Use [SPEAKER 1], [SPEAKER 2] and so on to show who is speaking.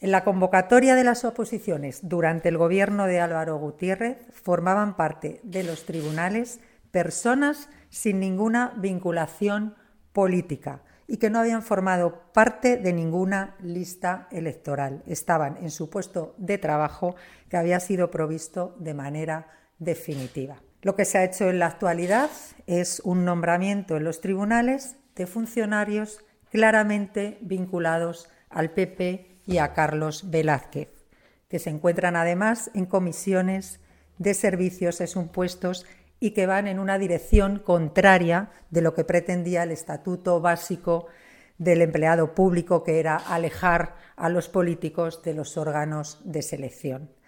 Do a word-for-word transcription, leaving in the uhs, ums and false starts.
[SPEAKER 1] En la convocatoria de las oposiciones durante el gobierno de Álvaro Gutiérrez formaban parte de los tribunales personas sin ninguna vinculación política y que no habían formado parte de ninguna lista electoral. Estaban en su puesto de trabajo que había sido provisto de manera definitiva. Lo que se ha hecho en la actualidad es un nombramiento en los tribunales de funcionarios claramente vinculados al P P y a Carlos Velázquez, que se encuentran además en comisiones de servicios eximpuestos y que van en una dirección contraria de lo que pretendía el Estatuto Básico del Empleado Público, que era alejar a los políticos de los órganos de selección.